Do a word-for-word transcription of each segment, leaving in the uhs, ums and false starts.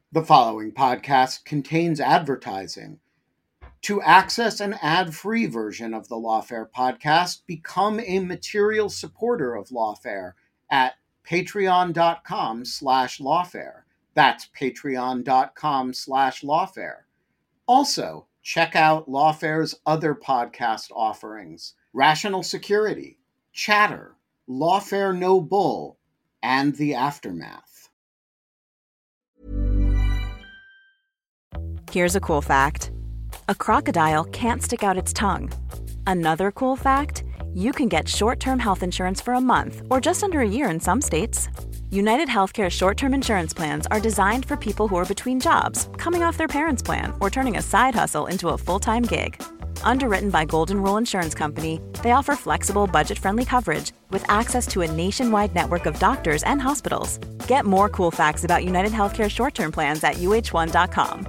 The following podcast contains advertising. To access an ad-free version of the Lawfare podcast, become a material supporter of Lawfare at patreon.com slash lawfare. That's patreon.com slash lawfare. Also, check out Lawfare's other podcast offerings: Rational Security, Chatter, Lawfare No Bull, and The Aftermath. Here's a cool fact. A crocodile can't stick out its tongue. Another cool fact, you can get short-term health insurance for a month or just under a year in some states. United Healthcare short-term insurance plans are designed for people who are between jobs, coming off their parents' plan, or turning a side hustle into a full-time gig. Underwritten by Golden Rule Insurance Company, they offer flexible, budget-friendly coverage with access to a nationwide network of doctors and hospitals. Get more cool facts about United Healthcare short-term plans at U H one dot com.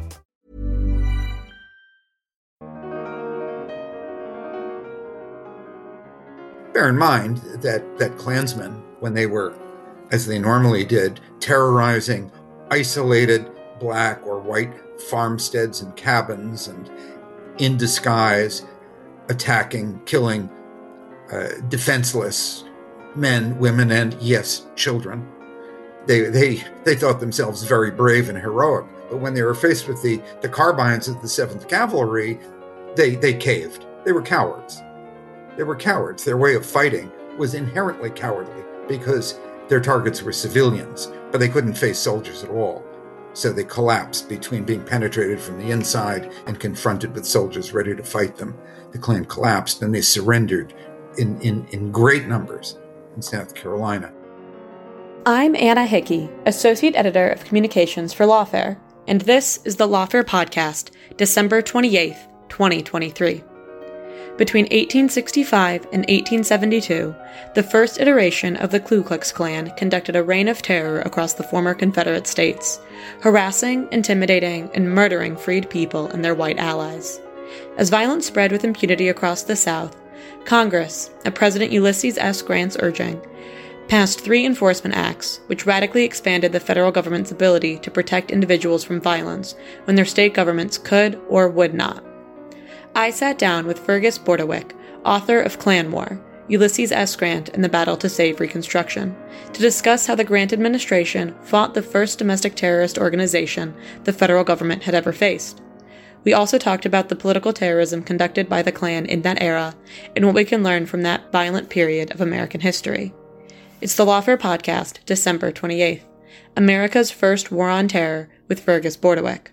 Bear in mind that, that Klansmen, when they were, as they normally did, terrorizing isolated black or white farmsteads and cabins, and in disguise attacking, killing uh, defenseless men, women, and, yes, children. They, they, they thought themselves very brave and heroic, but when they were faced with the, the carbines of the seventh Cavalry, they, they caved. They were cowards. They were cowards. Their way of fighting was inherently cowardly because their targets were civilians, but they couldn't face soldiers at all. So they collapsed between being penetrated from the inside and confronted with soldiers ready to fight them. The Klan collapsed and they surrendered in, in, in great numbers in South Carolina. I'm Anna Hickey, Associate Editor of Communications for Lawfare, and this is the Lawfare Podcast, December twenty-eighth, twenty twenty-three. Between eighteen sixty-five and eighteen seventy-two, the first iteration of the Ku Klux Klan conducted a reign of terror across the former Confederate states, harassing, intimidating, and murdering freed people and their white allies. As violence spread with impunity across the South, Congress, at President Ulysses S. Grant's urging, passed three enforcement acts which radically expanded the federal government's ability to protect individuals from violence when their state governments could or would not. I sat down with Fergus Bordewick, author of Klan War, Ulysses S. Grant and the Battle to Save Reconstruction, to discuss how the Grant administration fought the first domestic terrorist organization the federal government had ever faced. We also talked about the political terrorism conducted by the Klan in that era and what we can learn from that violent period of American history. It's the Lawfare Podcast, December twenty-eighth, America's First War on Terror with Fergus Bordewick.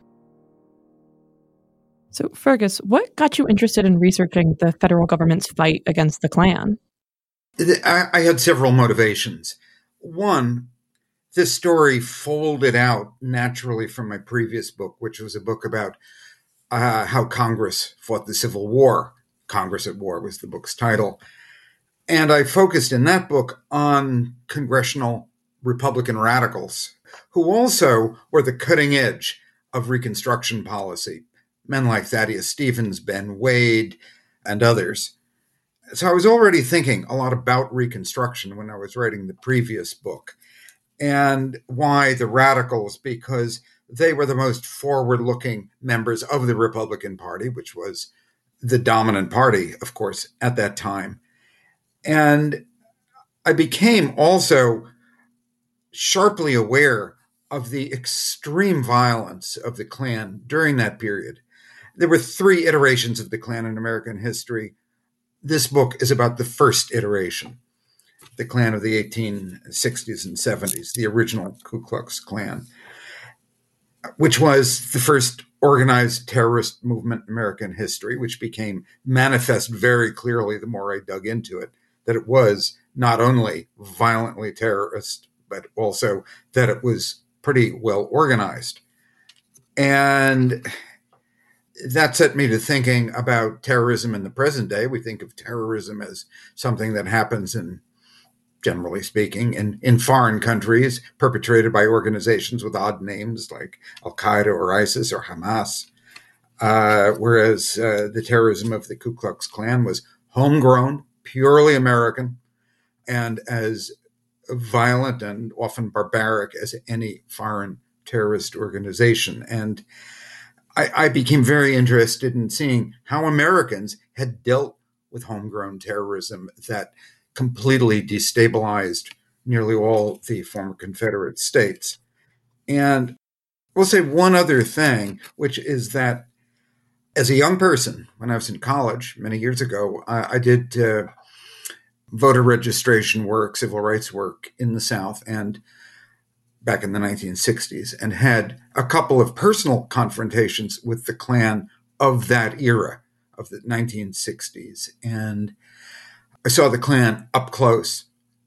So, Fergus, what got you interested in researching the federal government's fight against the Klan? I, I had several motivations. One, this story folded out naturally from my previous book, which was a book about uh, how Congress fought the Civil War. Congress at War was the book's title. And I focused in that book on congressional Republican radicals, who also were the cutting edge of Reconstruction policy. Men like Thaddeus Stevens, Ben Wade, and others. So I was already thinking a lot about Reconstruction when I was writing the previous book. And why the radicals? Because they were the most forward-looking members of the Republican Party, which was the dominant party, of course, at that time. And I became also sharply aware of the extreme violence of the Klan during that period. There were three iterations of the Klan in American history. This book is about the first iteration, the Klan of the eighteen sixties and seventies, the original Ku Klux Klan, which was the first organized terrorist movement in American history, which became manifest very clearly the more I dug into it, that it was not only violently terrorist, but also that it was pretty well organized. And that set me to thinking about terrorism in the present day. We think of terrorism as something that happens in, generally speaking, in, in foreign countries, perpetrated by organizations with odd names like Al-Qaeda or ISIS or Hamas. Uh, whereas uh, the terrorism of the Ku Klux Klan was homegrown, purely American, and as violent and often barbaric as any foreign terrorist organization. And I, I became very interested in seeing how Americans had dealt with homegrown terrorism that completely destabilized nearly all the former Confederate states. And we'll say one other thing, which is that as a young person, when I was in college many years ago, I, I did uh, voter registration work, civil rights work in the South, and back in the nineteen sixties, and had a couple of personal confrontations with the Klan of that era, of the nineteen sixties. And I saw the Klan up close.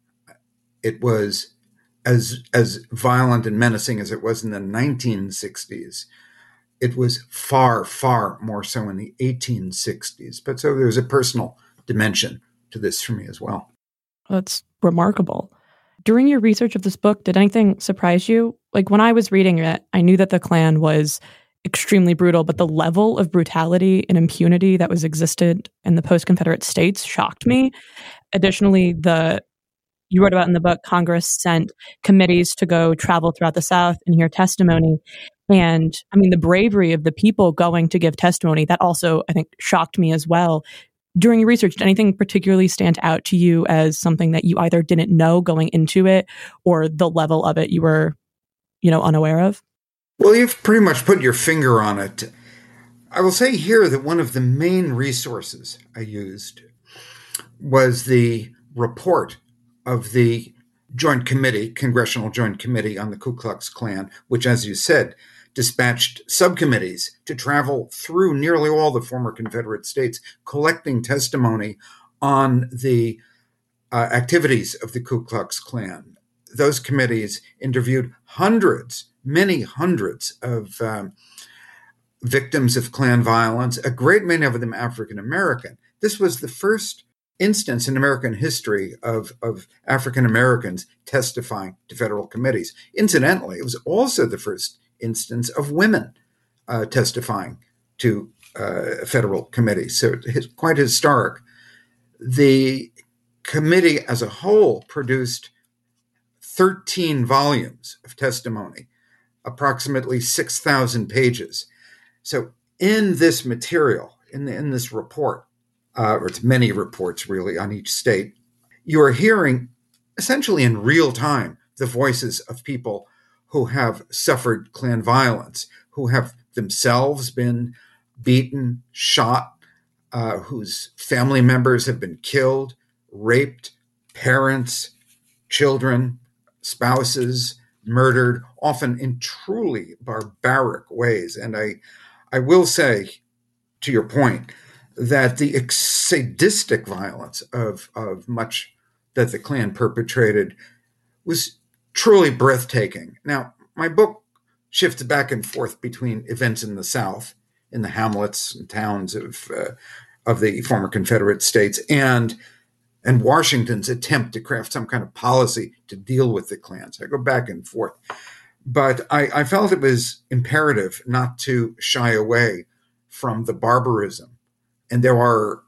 It was as as violent and menacing as it was in the nineteen sixties. It was far, far more so in the eighteen sixties. But so there's a personal dimension to this for me as well. That's remarkable. During your research of this book, did anything surprise you? Like when I was reading it, I knew that the Klan was extremely brutal, but the level of brutality and impunity that was existed in the post-Confederate states shocked me. Additionally, the you wrote about in the book, Congress sent committees to go travel throughout the South and hear testimony. And I mean, the bravery of the people going to give testimony, that also, I think, shocked me as well. During your research, did anything particularly stand out to you as something that you either didn't know going into it or the level of it you were, you know, unaware of? Well, you've pretty much put your finger on it. I will say here that one of the main resources I used was the report of the Joint Committee, Congressional Joint Committee on the Ku Klux Klan, which, as you said, dispatched subcommittees to travel through nearly all the former Confederate states, collecting testimony on the uh, activities of the Ku Klux Klan. Those committees interviewed hundreds, many hundreds of um, victims of Klan violence, a great many of them African American. This was the first instance in American history of, of African Americans testifying to federal committees. Incidentally, it was also the first instance of women uh, testifying to uh, federal committees. So it's quite historic. The committee as a whole produced thirteen volumes of testimony, approximately six thousand pages. So in this material, in, the, in this report, uh, or it's many reports really on each state, you are hearing essentially in real time the voices of people who have suffered Klan violence, who have themselves been beaten, shot, uh, whose family members have been killed, raped, parents, children, spouses, murdered, often in truly barbaric ways. And I, I will say, to your point, that the sadistic violence of, of much that the Klan perpetrated was truly breathtaking. Now, my book shifts back and forth between events in the South, in the hamlets and towns of uh, of the former Confederate states, and and Washington's attempt to craft some kind of policy to deal with the Klan. So I go back and forth. But I, I felt it was imperative not to shy away from the barbarism. And there are,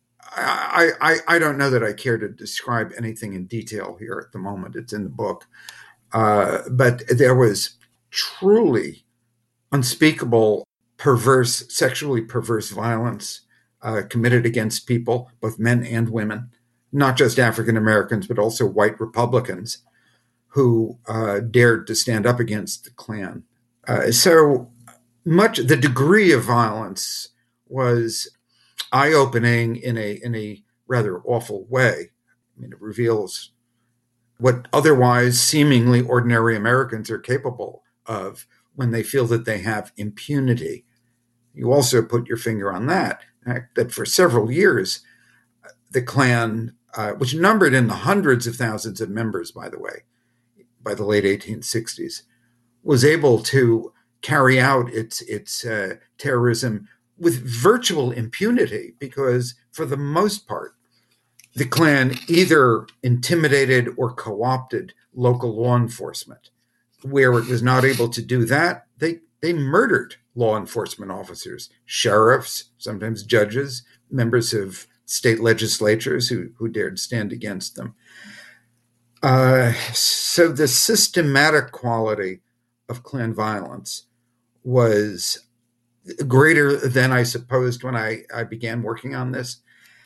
I, I, I don't know that I care to describe anything in detail here at the moment. It's in the book. Uh, but there was truly unspeakable, perverse, sexually perverse violence uh, committed against people, both men and women, not just African Americans, but also white Republicans who uh, dared to stand up against the Klan. Uh, so much, the degree of violence was eye-opening in a in a rather awful way. I mean, it reveals what otherwise seemingly ordinary Americans are capable of when they feel that they have impunity. You also put your finger on that, that for several years, the Klan, uh, which numbered in the hundreds of thousands of members, by the way, by the late eighteen sixties, was able to carry out its, its uh, terrorism with virtual impunity because, for the most part, the Klan either intimidated or co-opted local law enforcement. Where it was not able to do that, they, they murdered law enforcement officers, sheriffs, sometimes judges, members of state legislatures who, who dared stand against them. Uh, so the systematic quality of Klan violence was greater than I supposed when I, I began working on this.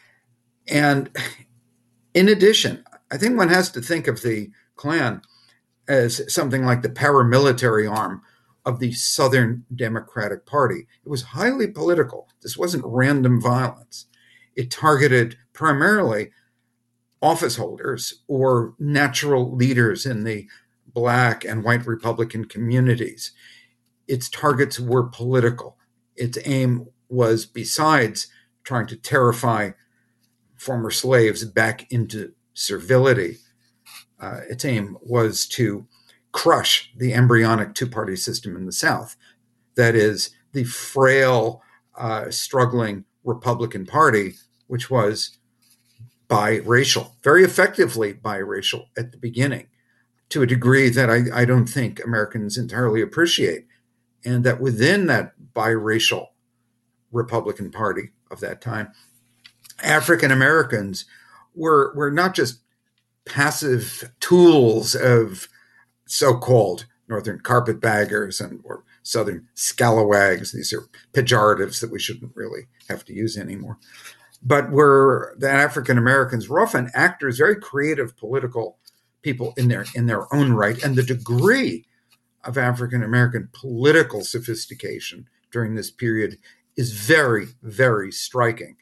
And in addition, I think one has to think of the Klan as something like the paramilitary arm of the Southern Democratic Party. It was highly political. This wasn't random violence. It targeted primarily office holders or natural leaders in the Black and white Republican communities. Its targets were political. Its aim was, besides trying to terrify former slaves back into servility, uh, its aim was to crush the embryonic two-party system in the South. That is, the frail, uh, struggling Republican Party, which was biracial, very effectively biracial at the beginning, to a degree that I, I don't think Americans entirely appreciate. And that within that biracial Republican Party of that time, African Americans were, were not just passive tools of so-called Northern carpetbaggers and or Southern scalawags. These are pejoratives that we shouldn't really have to use anymore. But were the African Americans were often actors, very creative political people in their in their own right. And the degree of African American political sophistication during this period is very, very striking.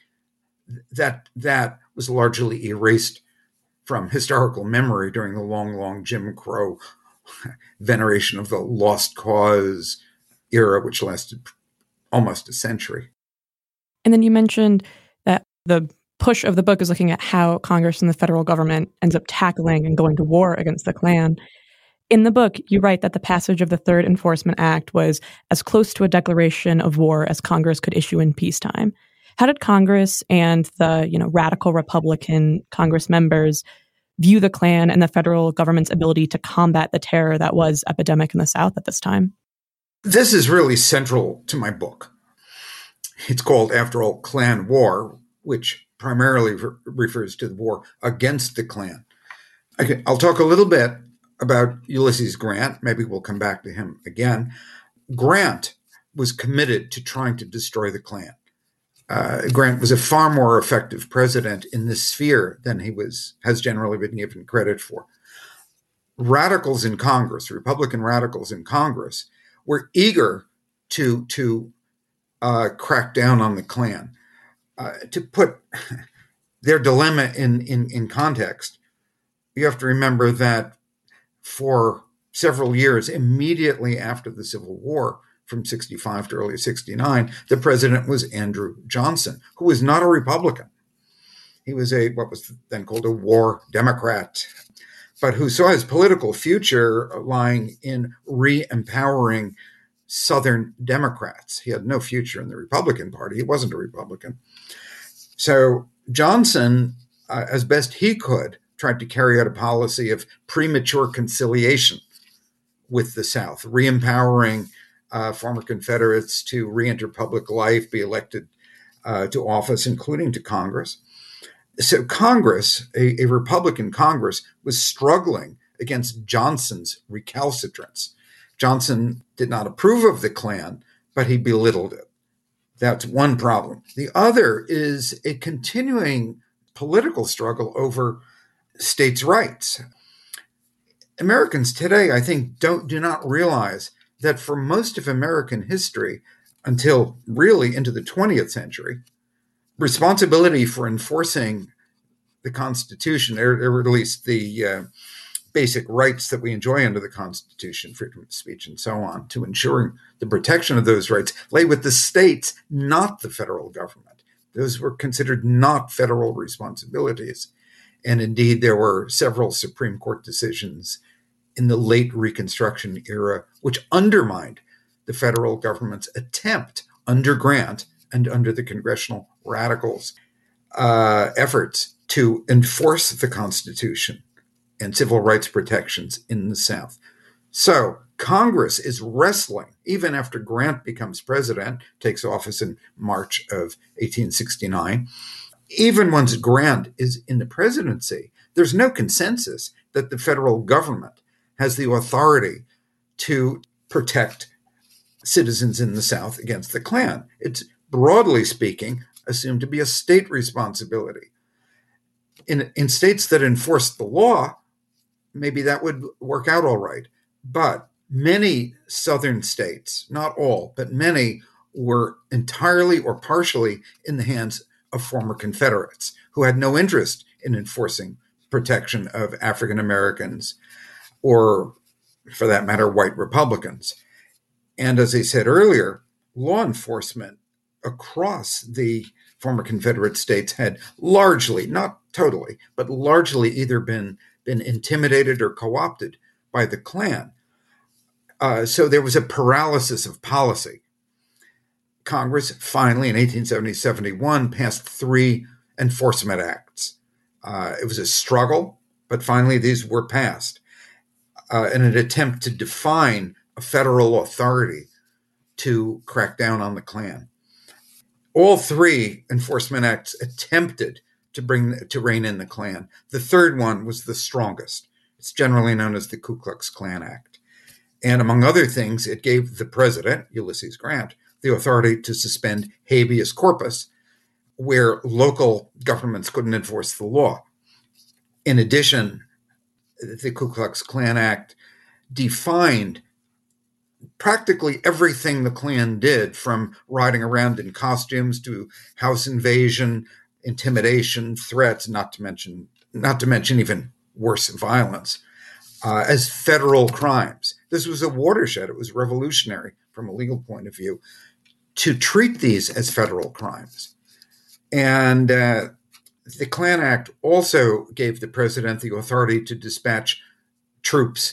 That that was largely erased from historical memory during the long, long Jim Crow veneration of the lost cause era, which lasted almost a century. And then you mentioned that the push of the book is looking at how Congress and the federal government ends up tackling and going to war against the Klan. In the book, you write that the passage of the Third Enforcement Act was as close to a declaration of war as Congress could issue in peacetime. How did Congress and the, you know, radical Republican Congress members view the Klan and the federal government's ability to combat the terror that was epidemic in the South at this time? This is really central to my book. It's called, after all, Klan War, which primarily re- refers to the war against the Klan. Okay, I'll talk a little bit about Ulysses Grant. Maybe we'll come back to him again. Grant was committed to trying to destroy the Klan. Uh, Grant was a far more effective president in this sphere than he was has generally been given credit for. Radicals in Congress, Republican radicals in Congress, were eager to to uh, crack down on the Klan. Uh, to put their dilemma in, in in context, you have to remember that for several years immediately after the Civil War, from sixty-five to early sixty-nine, the president was Andrew Johnson, who was not a Republican. He was a what was then called a war Democrat, but who saw his political future lying in re-empowering Southern Democrats. He had no future in the Republican Party. He wasn't a Republican. So Johnson, uh, as best he could, tried to carry out a policy of premature conciliation with the South, re-empowering Uh, former Confederates to re-enter public life, be elected uh, to office, including to Congress. So Congress, a, a Republican Congress, was struggling against Johnson's recalcitrance. Johnson did not approve of the Klan, but he belittled it. That's one problem. The other is a continuing political struggle over states' rights. Americans today, I think, don't do not realize that for most of American history, until really into the twentieth century, responsibility for enforcing the Constitution, or, or at least the uh, basic rights that we enjoy under the Constitution, freedom of speech and so on, to ensuring the protection of those rights, lay with the states, not the federal government. Those were considered not federal responsibilities. And indeed, there were several Supreme Court decisions in the late Reconstruction era, which undermined the federal government's attempt under Grant and under the congressional radicals' uh, efforts to enforce the Constitution and civil rights protections in the South. So Congress is wrestling, even after Grant becomes president, takes office in March of eighteen sixty-nine. Even once Grant is in the presidency, there's no consensus that the federal government has the authority to protect citizens in the South against the Klan. It's, broadly speaking, assumed to be a state responsibility. In, in states that enforce the law, maybe that would work out all right. But many southern states, not all, but many, were entirely or partially in the hands of former Confederates who had no interest in enforcing protection of African Americans or, for that matter, white Republicans. And as I said earlier, law enforcement across the former Confederate states had largely, not totally, but largely either been, been intimidated or co-opted by the Klan. Uh, so there was a paralysis of policy. Congress finally, in eighteen seventy to seventy-one, passed three enforcement acts. Uh, it was a struggle, but finally these were passed uh, in an attempt to define a federal authority to crack down on the Klan. All three enforcement acts attempted to bring to rein in the Klan. The third one was the strongest. It's generally known as the Ku Klux Klan Act. And among other things, it gave the president, Ulysses Grant, the authority to suspend habeas corpus, where local governments couldn't enforce the law. In addition, the Ku Klux Klan Act defined practically everything the Klan did, from riding around in costumes to house invasion, intimidation, threats, not to mention, not to mention even worse, violence, uh, as federal crimes. This was a watershed. It was revolutionary from a legal point of view to treat these as federal crimes. And uh, the Klan Act also gave the president the authority to dispatch troops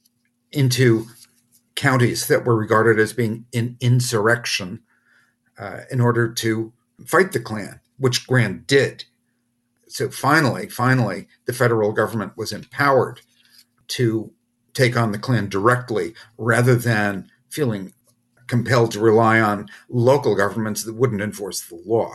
into counties that were regarded as being in insurrection uh, in order to fight the Klan, which Grant did. So finally, finally, the federal government was empowered to take on the Klan directly rather than feeling compelled to rely on local governments that wouldn't enforce the law.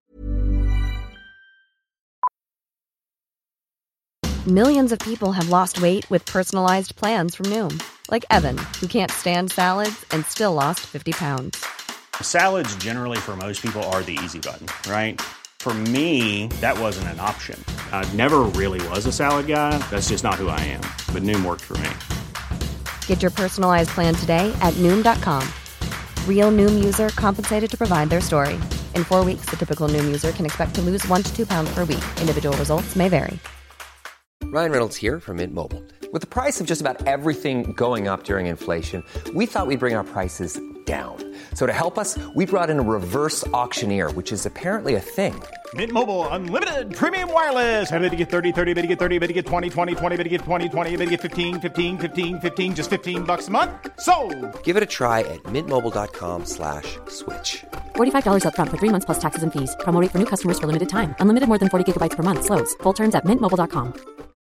Millions of people have lost weight with personalized plans from Noom. Like Evan, who can't stand salads and still lost fifty pounds. Salads generally for most people are the easy button, right? For me, that wasn't an option. I never really was a salad guy. That's just not who I am. But Noom worked for me. Get your personalized plan today at Noom dot com. Real Noom user compensated to provide their story. In four weeks, the typical Noom user can expect to lose one to two pounds per week. Individual results may vary. Ryan Reynolds here from Mint Mobile. With the price of just about everything going up during inflation, we thought we'd bring our prices down. So to help us, we brought in a reverse auctioneer, which is apparently a thing. Mint Mobile Unlimited Premium Wireless. How to get thirty, thirty, how to get thirty, how to get twenty, twenty, twenty, how to get twenty, twenty, how to get fifteen, fifteen, fifteen, fifteen, just fifteen bucks a month? Sold! Give it a try at mintmobile.com slash switch. forty-five dollars up front for three months plus taxes and fees. Promo rate for new customers for limited time. Unlimited more than forty gigabytes per month. Slows full terms at mint mobile dot com.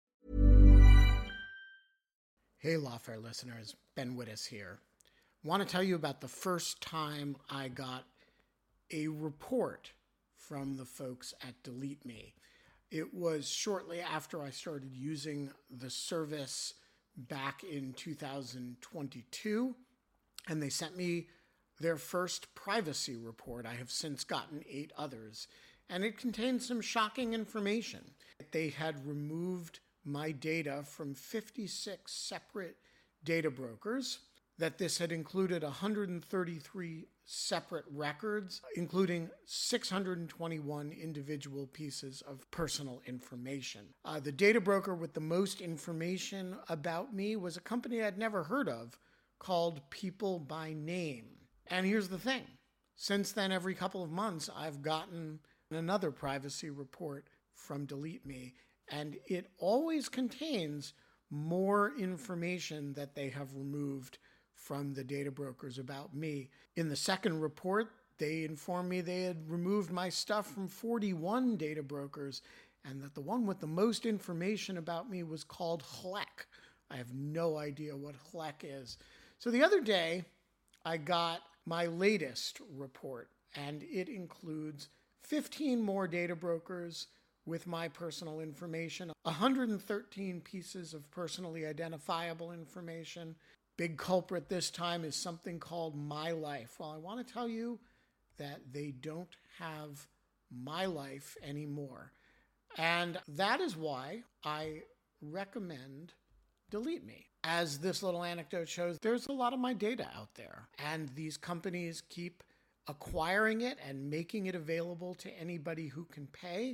Hey, Lawfare listeners, Ben Wittes here. Want to tell you about the first time I got a report from the folks at Delete Me. It was shortly after I started using the service back in two thousand twenty-two, and they sent me their first privacy report. I have since gotten eight others, and it contained some shocking information. They had removed my data from fifty-six separate data brokers, that this had included one hundred thirty-three separate records, including six hundred twenty-one individual pieces of personal information. Uh, the data broker with the most information about me was a company I'd never heard of called People by Name. And here's the thing. Since then, every couple of months, I've gotten another privacy report from Delete Me, and it always contains more information that they have removed from the data brokers about me. In the second report, they informed me they had removed my stuff from forty-one data brokers, and that the one with the most information about me was called H L E C. I have no idea what H L E C is. So the other day, I got my latest report, and it includes fifteen more data brokers with my personal information, one hundred thirteen pieces of personally identifiable information, big culprit this time is something called My Life. Well, I want to tell you that they don't have My Life anymore. And that is why I recommend Delete Me. As this little anecdote shows, there's a lot of my data out there, and these companies keep acquiring it and making it available to anybody who can pay.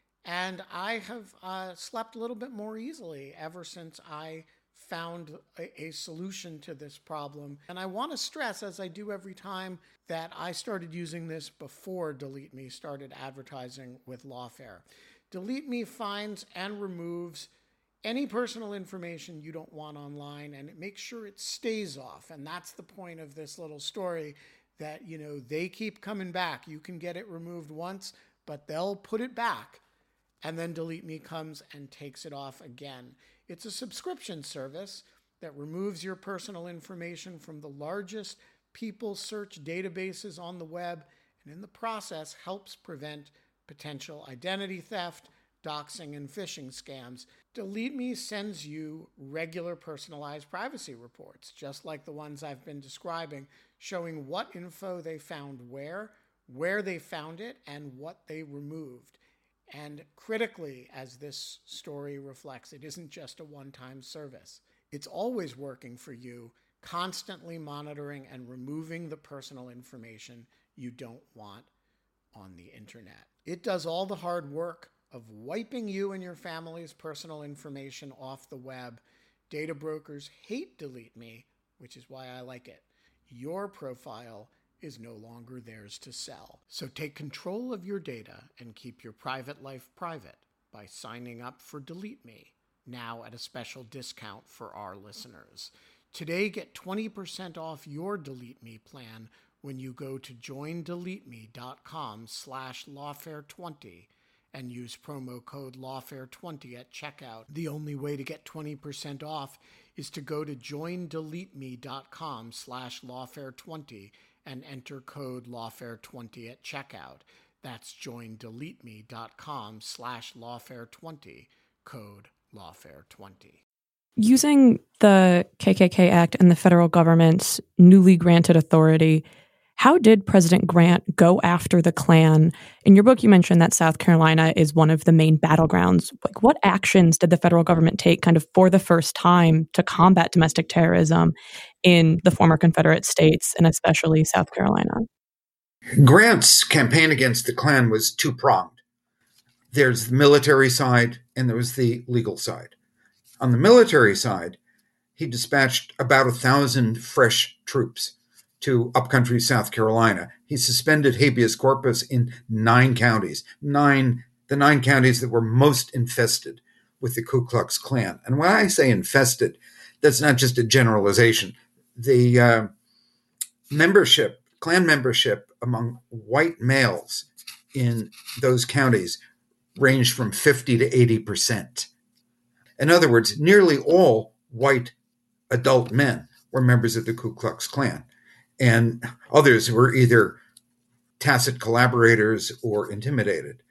And I have uh, slept a little bit more easily ever since I found a, a solution to this problem. And I want to stress, as I do every time, that I started using this before Delete Me started advertising with Lawfare. Delete Me finds and removes any personal information you don't want online, and it makes sure it stays off. And that's the point of this little story, that, you know, they keep coming back. You can get it removed once, but they'll put it back. And then Delete Me comes and takes it off again. It's a subscription service that removes your personal information from the largest people search databases on the web, and in the process helps prevent potential identity theft, doxing, and phishing scams. Delete Me sends you regular personalized privacy reports, just like the ones I've been describing, showing what info they found where, where they found it, and what they removed. And critically, as this story reflects, it isn't just a one-time service. It's always working for you, constantly monitoring and removing the personal information you don't want on the internet. It does all the hard work of wiping you and your family's personal information off the web. Data brokers hate Delete Me, which is why I like it. Your profile is no longer theirs to sell. So take control of your data and keep your private life private by signing up for Delete Me, now at a special discount for our listeners. Today, get twenty percent off your Delete Me plan when you go to joindeleteme.com slash lawfare20 and use promo code lawfare twenty at checkout. The only way to get twenty percent off is to go to joindeleteme.com slash lawfare20 and enter code lawfare twenty at checkout. That's joindeleteme.com slash lawfare20, code lawfare twenty. Using the K K K Act and the federal government's newly granted authority, how did President Grant go after the Klan? In your book, you mentioned that South Carolina is one of the main battlegrounds. Like, what actions did the federal government take kind of for the first time to combat domestic terrorism in the former Confederate states, and especially South Carolina? Grant's campaign against the Klan was two-pronged. There's the military side, and there was the legal side. On the military side, he dispatched about a thousand fresh troops to upcountry South Carolina. He suspended habeas corpus in nine counties, nine the nine counties that were most infested with the Ku Klux Klan. And when I say infested, that's not just a generalization. The uh, membership, Klan membership among white males in those counties ranged from fifty to eighty percent. In other words, nearly all white adult men were members of the Ku Klux Klan, and others were either tacit collaborators or intimidated.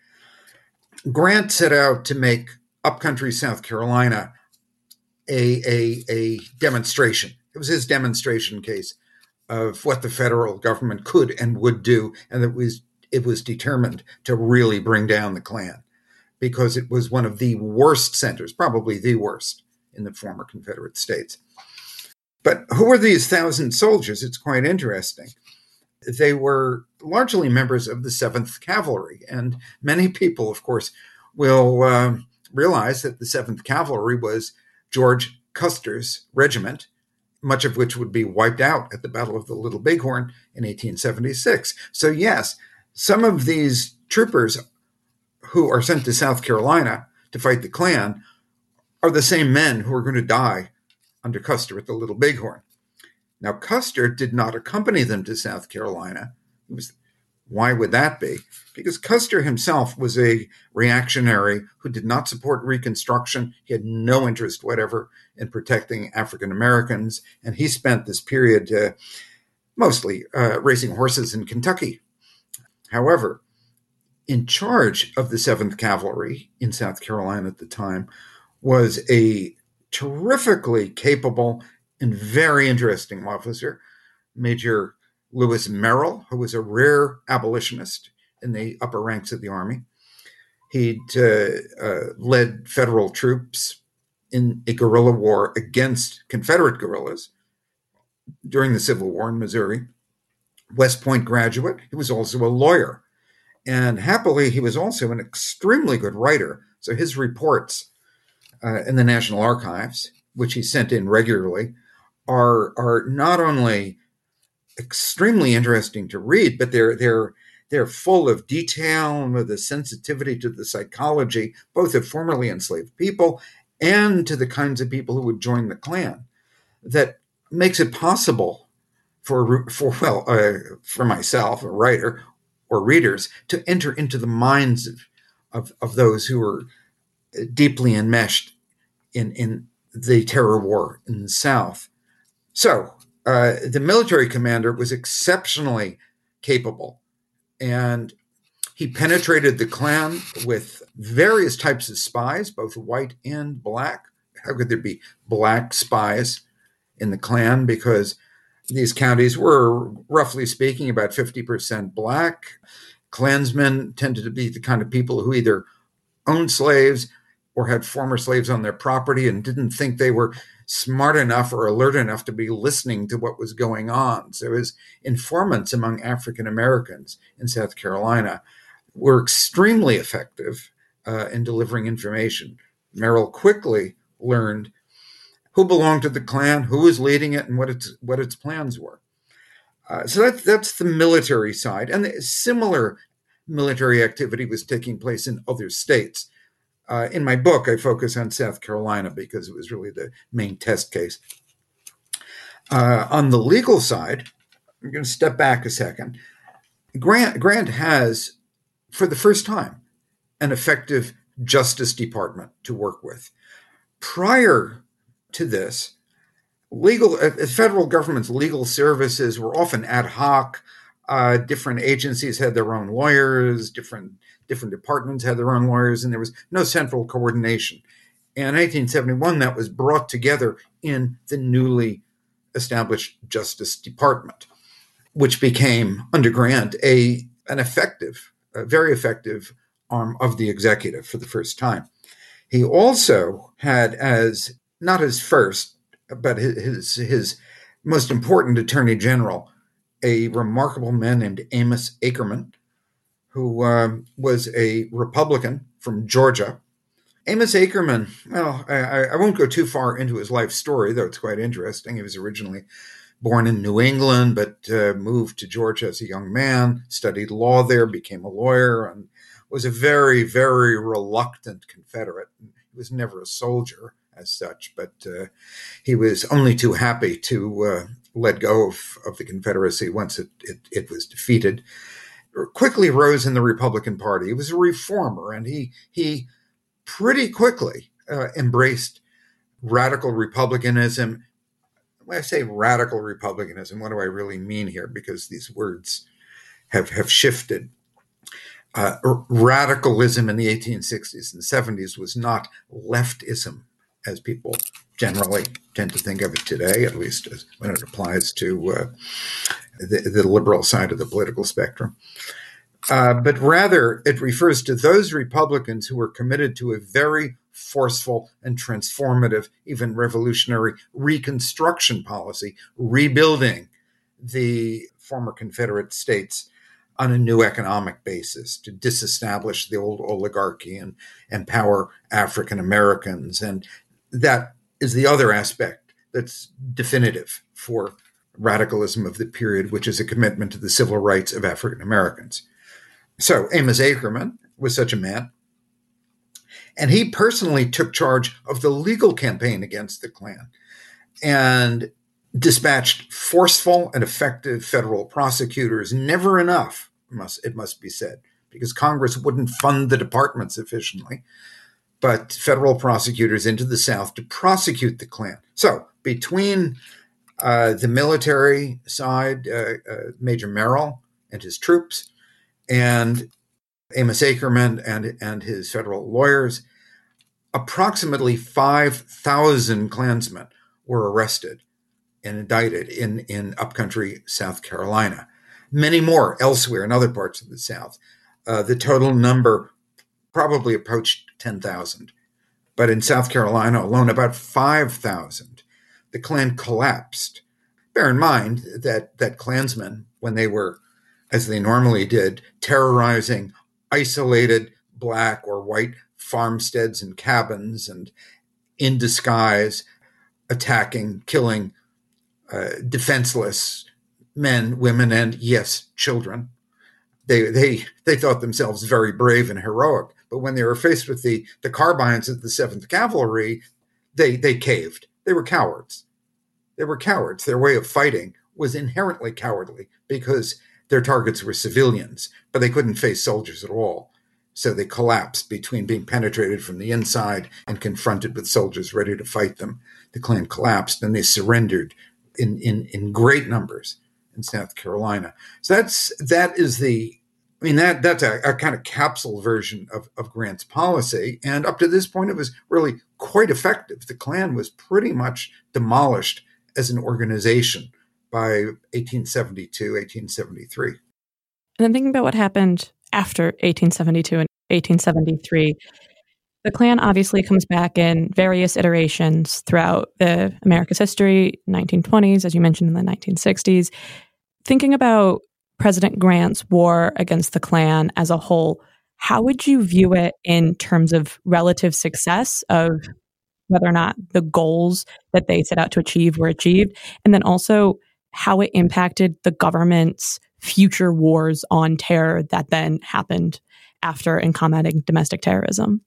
Grant set out to make upcountry South Carolina a, a, a demonstration. It was his demonstration case of what the federal government could and would do, and it was, it was determined to really bring down the Klan, because it was one of the worst centers, probably the worst, in the former Confederate States. But who were these thousand soldiers? It's quite interesting. They were largely members of the seventh Cavalry, and many people, of course, will uh, realize that the seventh Cavalry was George Custer's regiment, much of which would be wiped out at the Battle of the Little Bighorn in eighteen seventy-six. So yes, some of these troopers who are sent to South Carolina to fight the Klan are the same men who are going to die under Custer at the Little Bighorn. Now, Custer did not accompany them to South Carolina. It was, why would that be? Because Custer himself was a reactionary who did not support Reconstruction. He had no interest whatever in protecting African Americans, and he spent this period uh, mostly uh, racing horses in Kentucky. However, in charge of the seventh Cavalry in South Carolina at the time was a terrifically capable and very interesting officer, Major Lewis Merrill, who was a rare abolitionist in the upper ranks of the Army. He'd uh, uh, led federal troops in a guerrilla war against Confederate guerrillas during the Civil War in Missouri. West Point graduate. He was also a lawyer. And happily, he was also an extremely good writer. So his reports uh, in the National Archives, which he sent in regularly, are, are not only extremely interesting to read, but they're they're they're full of detail and with a sensitivity to the psychology, both of formerly enslaved people and to the kinds of people who would join the Klan, that makes it possible for for well uh, for myself, a writer, or readers to enter into the minds of of, of those who were deeply enmeshed in in the terror war in the South. So. Uh, the military commander was exceptionally capable, and he penetrated the Klan with various types of spies, both white and black. How could there be black spies in the Klan? Because these counties were, roughly speaking, about fifty percent black. Klansmen tended to be the kind of people who either owned slaves or had former slaves on their property and didn't think they were smart enough or alert enough to be listening to what was going on. So his informants among African Americans in South Carolina were extremely effective uh, in delivering information. Merrill quickly learned who belonged to the Klan, who was leading it, and what its what its plans were. Uh, so that, that's the military side. And the similar military activity was taking place in other states. Uh, in my book, I focus on South Carolina because it was really the main test case. Uh, on the legal side, I'm going to step back a second. Grant, Grant has, for the first time, an effective Justice Department to work with. Prior to this, legal uh, federal government's legal services were often ad hoc. Uh, different agencies had their own lawyers, different different departments had their own lawyers, and there was no central coordination. In eighteen seventy-one, that was brought together in the newly established Justice Department, which became, under Grant, a an effective, a very effective arm of the executive for the first time. He also had as, not his first, but his, his most important attorney general, a remarkable man named Amos Ackerman, who uh, was a Republican from Georgia. Amos Ackerman, well, I, I won't go too far into his life story, though it's quite interesting. He was originally born in New England, but uh, moved to Georgia as a young man, studied law there, became a lawyer, and was a very, very reluctant Confederate. He was never a soldier as such, but uh, he was only too happy to uh, let go of, of the Confederacy once it, it, it was defeated. Quickly rose in the Republican Party. He was a reformer, and he he pretty quickly uh, embraced radical republicanism. When I say radical republicanism, what do I really mean here? Because these words have, have shifted. Uh, radicalism in the eighteen sixties and seventies was not leftism, as people generally tend to think of it today, at least as, when it applies to uh, the, the liberal side of the political spectrum. Uh, but rather, it refers to those Republicans who were committed to a very forceful and transformative, even revolutionary Reconstruction policy, rebuilding the former Confederate states on a new economic basis to disestablish the old oligarchy and empower African Americans. And that is the other aspect that's definitive for radicalism of the period, which is a commitment to the civil rights of African Americans. So Amos Ackerman was such a man, and he personally took charge of the legal campaign against the Klan and dispatched forceful and effective federal prosecutors, never enough, must it must be said, because Congress wouldn't fund the department sufficiently, but federal prosecutors into the South to prosecute the Klan. So between uh, the military side, uh, uh, Major Merrill and his troops, and Amos Ackerman and, and his federal lawyers, approximately five thousand Klansmen were arrested and indicted in, in upcountry South Carolina. Many more elsewhere in other parts of the South. Uh, the total number probably approached ten thousand. But in South Carolina alone, about five thousand. The Klan collapsed. Bear in mind that, that Klansmen, when they were, as they normally did, terrorizing isolated black or white farmsteads and cabins and in disguise, attacking, killing uh, defenseless men, women, and, yes, children. They, they, they thought themselves very brave and heroic. But when they were faced with the, the carbines of the seventh Cavalry, they, they caved. They were cowards. They were cowards. Their way of fighting was inherently cowardly because their targets were civilians, but they couldn't face soldiers at all. So they collapsed between being penetrated from the inside and confronted with soldiers ready to fight them. The Klan collapsed and they surrendered in, in, in great numbers in South Carolina. So that's, that is the, I mean, that that's a, a kind of capsule version of, of Grant's policy. And up to this point, it was really quite effective. The Klan was pretty much demolished as an organization by eighteen seventy-two, eighteen seventy-three. And then thinking about what happened after eighteen seventy-two and eighteen seventy-three, the Klan obviously comes back in various iterations throughout the America's history, nineteen twenties, as you mentioned, in the nineteen sixties. Thinking about President Grant's war against the Klan as a whole, how would you view it in terms of relative success of whether or not the goals that they set out to achieve were achieved, and then also how it impacted the government's future wars on terror that then happened after in combating domestic terrorism?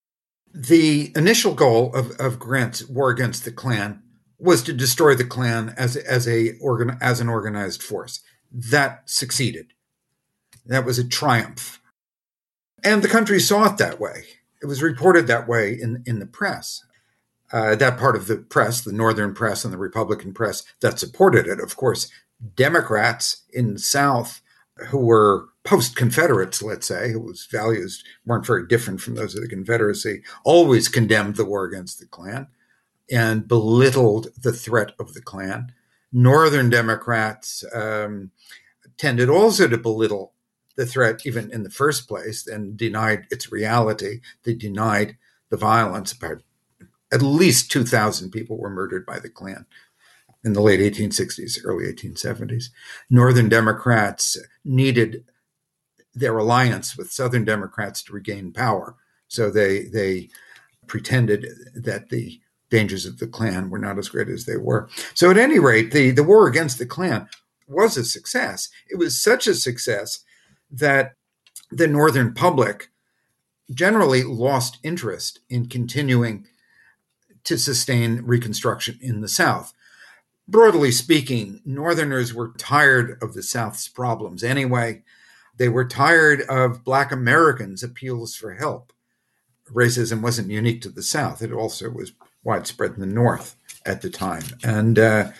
The initial goal of, of Grant's war against the Klan was to destroy the Klan as, as, a organ, as an organized force. That succeeded. That was a triumph. And the country saw it that way. It was reported that way in, in the press. Uh, that part of the press, the Northern press and the Republican press that supported it. Of course, Democrats in the South who were post-Confederates, let's say, whose values weren't very different from those of the Confederacy, always condemned the war against the Klan and belittled the threat of the Klan. Northern Democrats um, tended also to belittle the threat even in the first place and denied its reality. They denied the violence. About at least two thousand people were murdered by the Klan in the late eighteen sixties, early eighteen seventies. Northern Democrats needed their alliance with Southern Democrats to regain power. So they they pretended that the dangers of the Klan were not as great as they were. So at any rate, the, the war against the Klan was a success. It was such a success that the Northern public generally lost interest in continuing to sustain Reconstruction in the South. Broadly speaking, Northerners were tired of the South's problems anyway. They were tired of Black Americans' appeals for help. Racism wasn't unique to the South. It also was widespread in the North at the time. And uh,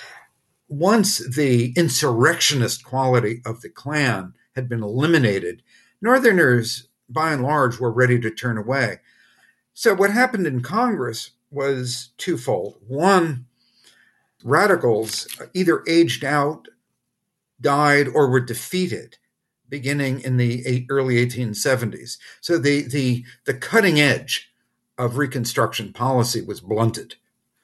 once the insurrectionist quality of the Klan had been eliminated, Northerners, by and large, were ready to turn away. So what happened in Congress was twofold. One, radicals either aged out, died, or were defeated beginning in the early eighteen seventies. So the, the, the cutting edge of Reconstruction policy was blunted.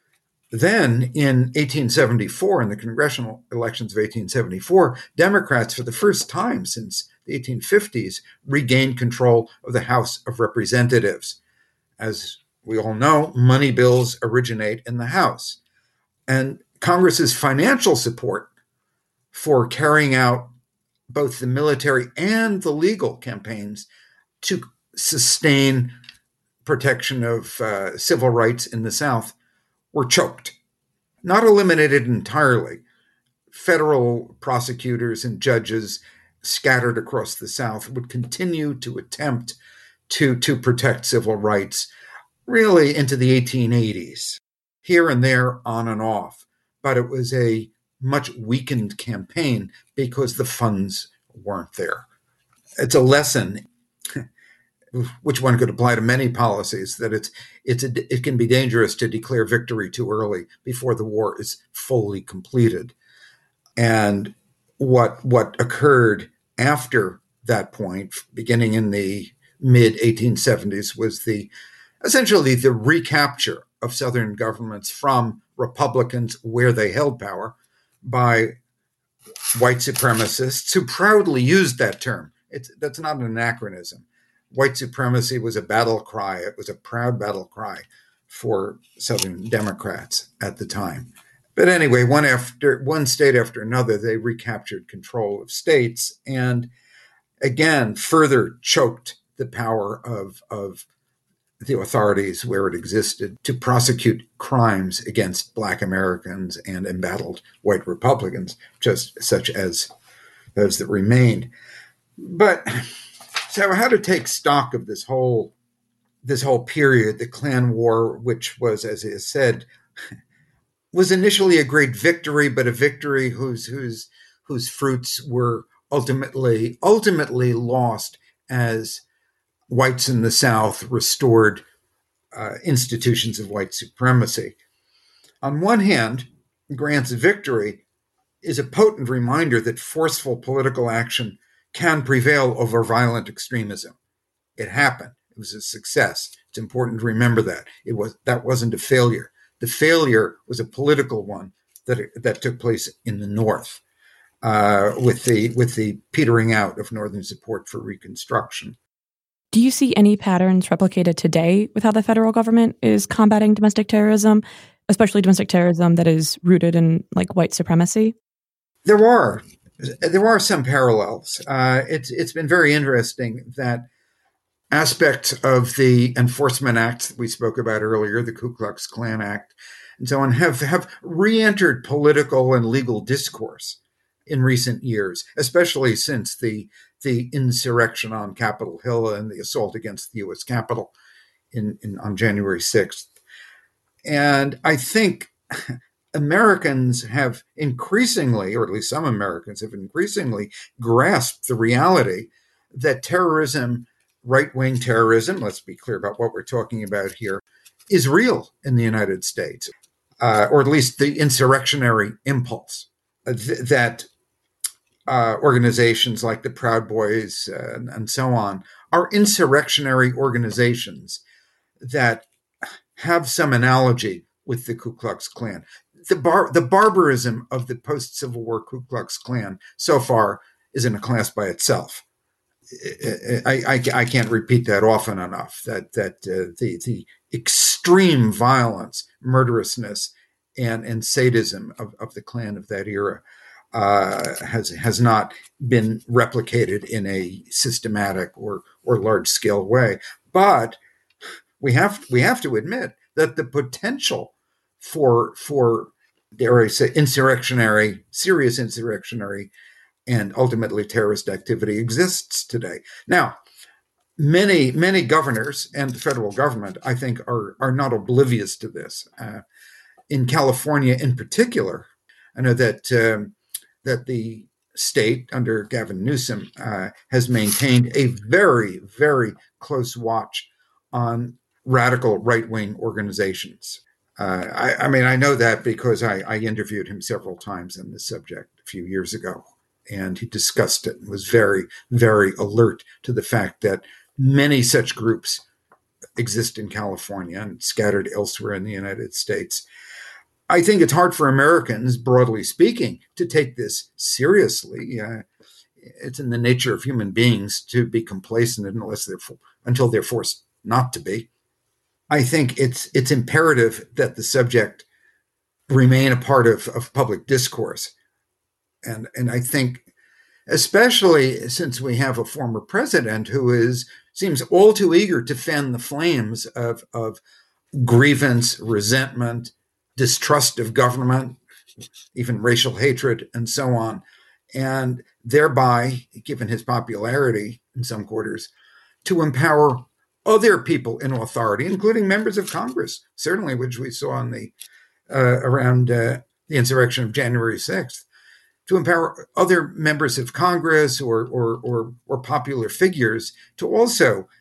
Then in eighteen seventy-four, in the congressional elections of eighteen seventy-four, Democrats, for the first time since the eighteen fifties, regained control of the House of Representatives. As we all know, money bills originate in the House. And Congress's financial support for carrying out both the military and the legal campaigns to sustain protection of uh, civil rights in the South were choked. Not eliminated entirely. Federal prosecutors and judges scattered across the South would continue to attempt to, to protect civil rights really into the eighteen eighties, here and there, on and off. But it was a much weakened campaign because the funds weren't there. It's a lesson which one could apply to many policies, that it's it's a, it can be dangerous to declare victory too early before the war is fully completed. And what what occurred after that point, beginning in the mid eighteen seventies, was the essentially the recapture of Southern governments from Republicans where they held power by white supremacists who proudly used that term. It's, that's not an anachronism. White supremacy was a battle cry. It was a proud battle cry for Southern Democrats at the time. But anyway, one after one state after another, they recaptured control of states and again further choked the power of, of the authorities where it existed to prosecute crimes against Black Americans and embattled white Republicans, just such as those that remained. But so how to take stock of this whole this whole period, the Klan War, which was, as is said, was initially a great victory, but a victory whose whose whose fruits were ultimately ultimately lost as whites in the South restored uh, institutions of white supremacy. On one hand, Grant's victory is a potent reminder that forceful political action can prevail over violent extremism. It happened. It was a success. It's important to remember that. It was that wasn't a failure. The failure was a political one that that took place in the North, uh, with the with the petering out of Northern support for Reconstruction. Do you see any patterns replicated today with how the federal government is combating domestic terrorism, especially domestic terrorism that is rooted in like white supremacy? There are. There are some parallels. Uh, it's it's been very interesting that aspects of the Enforcement Act that we spoke about earlier, the Ku Klux Klan Act, and so on, have, have re-entered political and legal discourse in recent years, especially since the the insurrection on Capitol Hill and the assault against the U S Capitol in, in on January sixth. And I think Americans have increasingly, or at least some Americans have increasingly grasped the reality that terrorism, right-wing terrorism, let's be clear about what we're talking about here, is real in the United States, uh, or at least the insurrectionary impulse uh, th- that uh, organizations like the Proud Boys uh, and, and so on are insurrectionary organizations that have some analogy with the Ku Klux Klan. The bar, the barbarism of the post-Civil War Ku Klux Klan so far is in a class by itself. I, I, I can't repeat that often enough, that that uh, the, the extreme violence, murderousness, and, and sadism of, of the Klan of that era uh, has has not been replicated in a systematic or or large-scale way. But we have we have to admit that the potential for for dare I say insurrectionary, serious insurrectionary, and ultimately terrorist activity exists today. Now, many many governors and the federal government, I think, are are not oblivious to this. Uh, in California, in particular, I know that um, that the state under Gavin Newsom uh, has maintained a very very close watch on radical right-wing organizations. Uh, I, I mean, I know that because I, I interviewed him several times on this subject a few years ago, and he discussed it and was very, very alert to the fact that many such groups exist in California and scattered elsewhere in the United States. I think it's hard for Americans, broadly speaking, to take this seriously. Uh, it's in the nature of human beings to be complacent unless they're for, until they're forced not to be. I think it's it's imperative that the subject remain a part of, of public discourse. And and I think, especially since we have a former president who is seems all too eager to fan the flames of, of grievance, resentment, distrust of government, even racial hatred, and so on, and thereby, given his popularity in some quarters, to empower other people in authority, including members of Congress, certainly, which we saw in the uh, around uh, the insurrection of January sixth, to empower other members of Congress or or or, or popular figures to also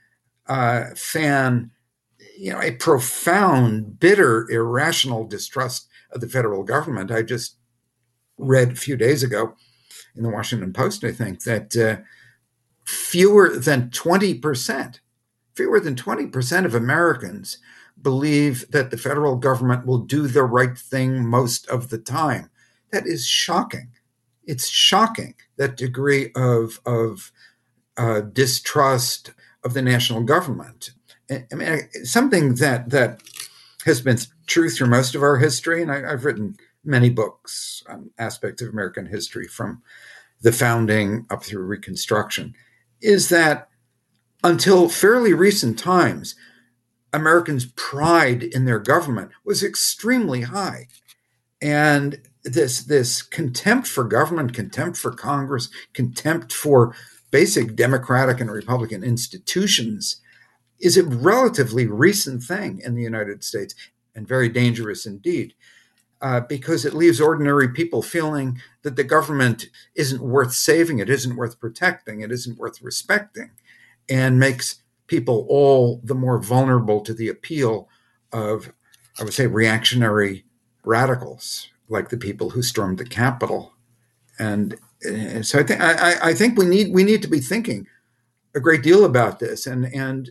uh, fan, you know, a profound, bitter, irrational distrust of the federal government. I just read a few days ago in the Washington Post, I think, that uh, fewer than twenty percent, fewer than twenty percent of Americans believe that the federal government will do the right thing most of the time. That is shocking. It's shocking, that degree of, of uh, distrust of the national government. I mean, something that that has been true through most of our history, and I, I've written many books on aspects of American history from the founding up through Reconstruction, is that until fairly recent times, Americans' pride in their government was extremely high. And this, this contempt for government, contempt for Congress, contempt for basic democratic and Republican institutions is a relatively recent thing in the United States, and very dangerous indeed, uh, because it leaves ordinary people feeling that the government isn't worth saving, it isn't worth protecting, it isn't worth respecting, and makes people all the more vulnerable to the appeal of, I would say, reactionary radicals, like the people who stormed the Capitol. And uh, so I think I, I think we need we need to be thinking a great deal about this, and and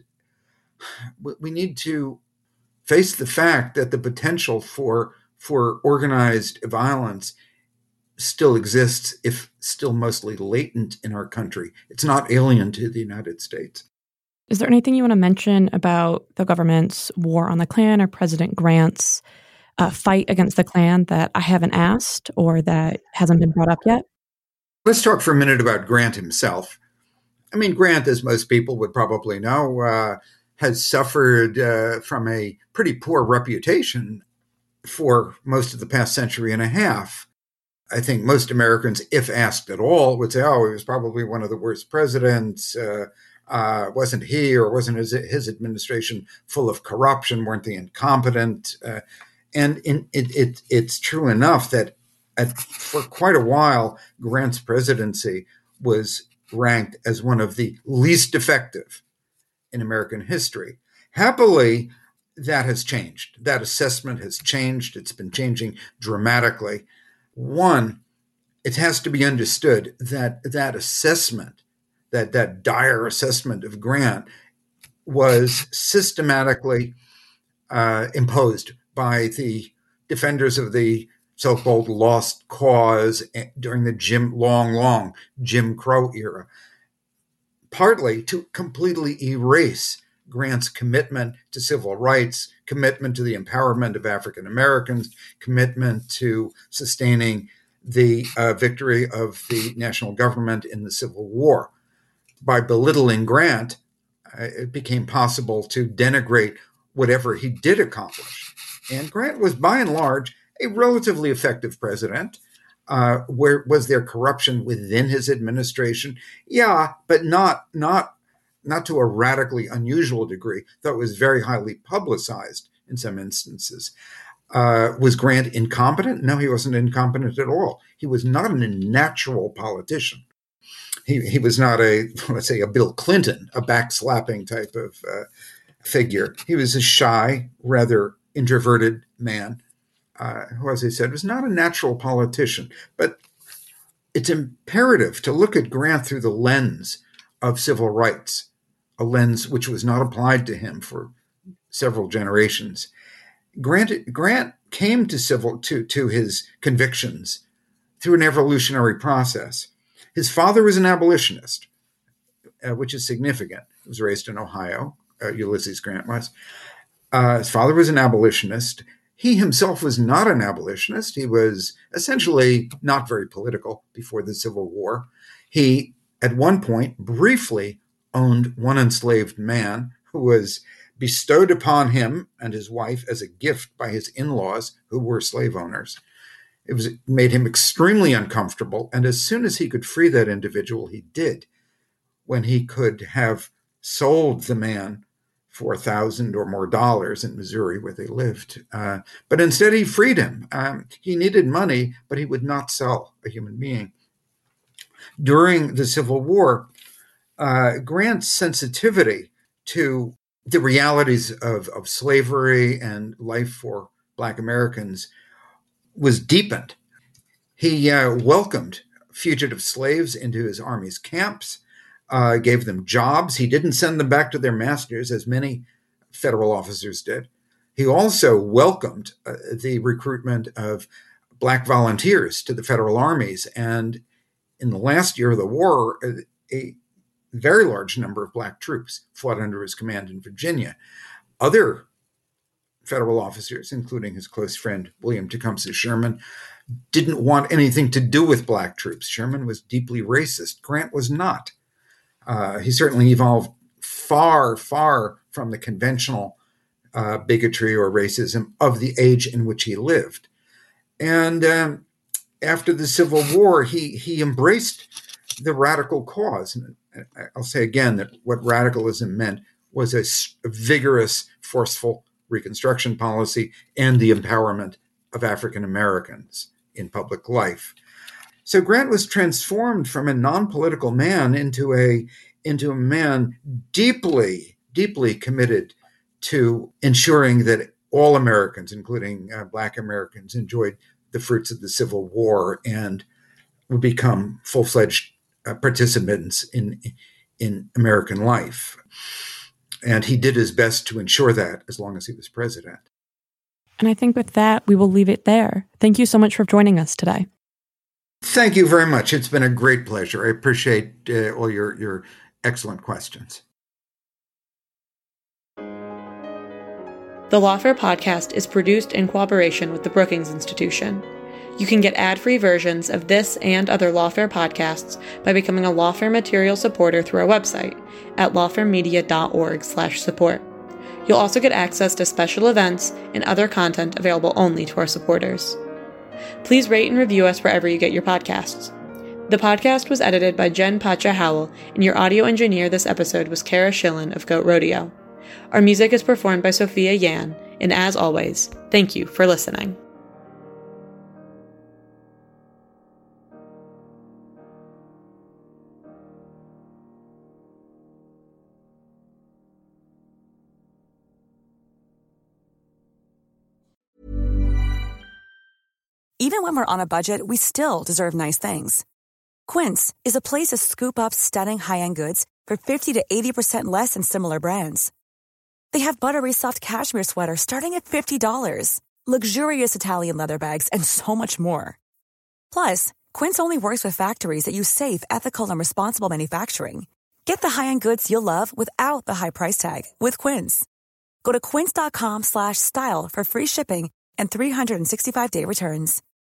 we need to face the fact that the potential for for organized violence still exists, if still mostly latent in our country. It's not alien to the United States. Is there anything you want to mention about the government's war on the Klan or President Grant's uh, fight against the Klan that I haven't asked or that hasn't been brought up yet? Let's talk for a minute about Grant himself. I mean, Grant, as most people would probably know, uh, has suffered uh, from a pretty poor reputation for most of the past century and a half. I think most Americans, if asked at all, would say, oh, he was probably one of the worst presidents. Uh, uh, wasn't he or wasn't his, his administration full of corruption? Weren't they incompetent? Uh, and in, it, it, it's true enough that at, for quite a while, Grant's presidency was ranked as one of the least effective in American history. Happily, that has changed. That assessment has changed. It's been changing dramatically. One, it has to be understood that that assessment, that, that dire assessment of Grant, was systematically uh, imposed by the defenders of the so-called lost cause during the Jim, long, long Jim Crow era, partly to completely erase Grant's commitment to civil rights, commitment to the empowerment of African Americans, commitment to sustaining the uh, victory of the national government in the Civil War. By belittling Grant, uh, it became possible to denigrate whatever he did accomplish. And Grant was, by and large, a relatively effective president. Uh, where was there corruption within his administration? Yeah, but not not not to a radically unusual degree, though it was very highly publicized in some instances. Uh, was Grant incompetent? No, he wasn't incompetent at all. He was not a natural politician. He he was not a, let's say, a Bill Clinton, a backslapping type of uh, figure. He was a shy, rather introverted man. Uh, who, as I said, was not a natural politician. But it's imperative to look at Grant through the lens of civil rights, a lens which was not applied to him for several generations. Grant, Grant came to civil to, to his convictions through an evolutionary process. His father was an abolitionist, uh, which is significant. He was raised in Ohio, uh, Ulysses Grant was. Uh, his father was an abolitionist. He himself was not an abolitionist. He was essentially not very political before the Civil War. He, at one point, briefly owned one enslaved man who was bestowed upon him and his wife as a gift by his in-laws, who were slave owners. It was it made him extremely uncomfortable, and as soon as he could free that individual, he did. When he could have sold the man for a thousand or more dollars in Missouri, where they lived. Uh, but instead, he freed him. Um, he needed money, but he would not sell a human being. During the Civil War, uh, Grant's sensitivity to the realities of, of slavery and life for Black Americans was deepened. He uh, welcomed fugitive slaves into his army's camps, uh, gave them jobs. He didn't send them back to their masters, as many federal officers did. He also welcomed uh, the recruitment of Black volunteers to the federal armies. And in the last year of the war, a, a very large number of Black troops fought under his command in Virginia. Other federal officers, including his close friend William Tecumseh Sherman, didn't want anything to do with Black troops. Sherman was deeply racist. Grant was not. Uh, he certainly evolved far, far from the conventional uh, bigotry or racism of the age in which he lived. And um, after the Civil War, he he embraced the radical cause. And I'll say again that what radicalism meant was a, a vigorous, forceful Reconstruction policy and the empowerment of African Americans in public life. So Grant was transformed from a non-political man into a into a man deeply, deeply committed to ensuring that all Americans, including uh, Black Americans, enjoyed the fruits of the Civil War and would become full-fledged uh, participants in in American life. And he did his best to ensure that as long as he was president. And I think with that, we will leave it there. Thank you so much for joining us today. Thank you very much. It's been a great pleasure. I appreciate uh, all your, your excellent questions. The Lawfare podcast is produced in cooperation with the Brookings Institution. You can get ad-free versions of this and other Lawfare podcasts by becoming a Lawfare material supporter through our website at lawfaremedia.org slash support. You'll also get access to special events and other content available only to our supporters. Please rate and review us wherever you get your podcasts. The podcast was edited by Jen Pacha Howell, and your audio engineer this episode was Kara Schillen of Goat Rodeo. Our music is performed by Sophia Yan, and as always, thank you for listening. Even when we're on a budget, we still deserve nice things. Quince is a place to scoop up stunning high-end goods for fifty to eighty percent less than similar brands. They have buttery soft cashmere sweaters starting at fifty dollars, luxurious Italian leather bags, and so much more. Plus, Quince only works with factories that use safe, ethical, and responsible manufacturing. Get the high-end goods you'll love without the high price tag with Quince. Go to quince.com slash style for free shipping and three sixty-five day returns.